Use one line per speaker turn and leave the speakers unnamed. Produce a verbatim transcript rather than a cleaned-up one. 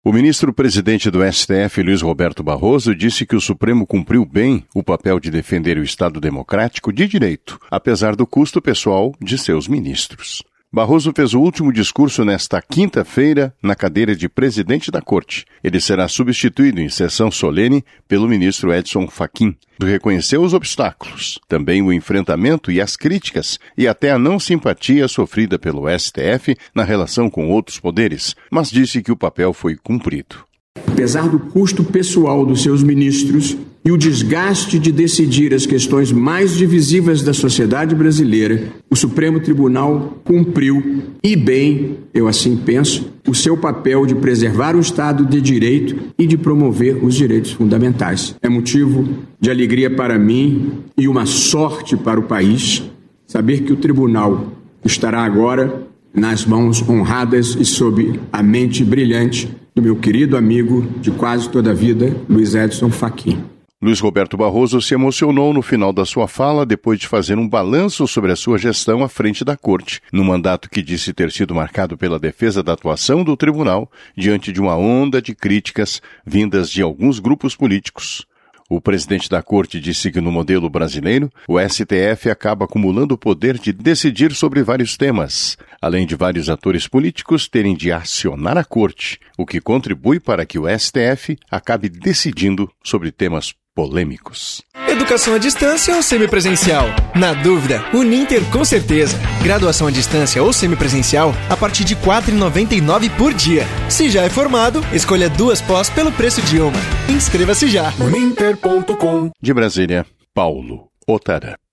O ministro-presidente do S T F, Luiz Roberto Barroso, disse que o Supremo cumpriu bem o papel de defender o Estado democrático de direito, apesar do custo pessoal de seus ministros. Barroso fez o último discurso nesta quinta-feira na cadeira de presidente da Corte. Ele será substituído em sessão solene pelo ministro Edson Fachin. Reconheceu os obstáculos, também o enfrentamento e as críticas e até a não simpatia sofrida pelo S T F na relação com outros poderes, mas disse que o papel foi cumprido.
Apesar do custo pessoal dos seus ministros e o desgaste de decidir as questões mais divisivas da sociedade brasileira, o Supremo Tribunal cumpriu, e bem, eu assim penso, o seu papel de preservar o Estado de Direito e de promover os direitos fundamentais. É motivo de alegria para mim e uma sorte para o país saber que o Tribunal estará agora nas mãos honradas e sob a mente brilhante do meu querido amigo de quase toda a vida, Luiz Edson Fachin.
Luiz Roberto Barroso se emocionou no final da sua fala depois de fazer um balanço sobre a sua gestão à frente da Corte, no mandato que disse ter sido marcado pela defesa da atuação do tribunal diante de uma onda de críticas vindas de alguns grupos políticos. O presidente da Corte disse que no modelo brasileiro, o S T F acaba acumulando o poder de decidir sobre vários temas, além de vários atores políticos terem de acionar a Corte, o que contribui para que o S T F acabe decidindo sobre temas polêmicos.
Educação à distância ou semipresencial? Na dúvida, Uninter com certeza. Graduação à distância ou semipresencial a partir de quatro reais e noventa e nove centavos por dia. Se já é formado, escolha duas pós pelo preço de uma. Inscreva-se já.
Uninter ponto com. De Brasília, Paulo Otara.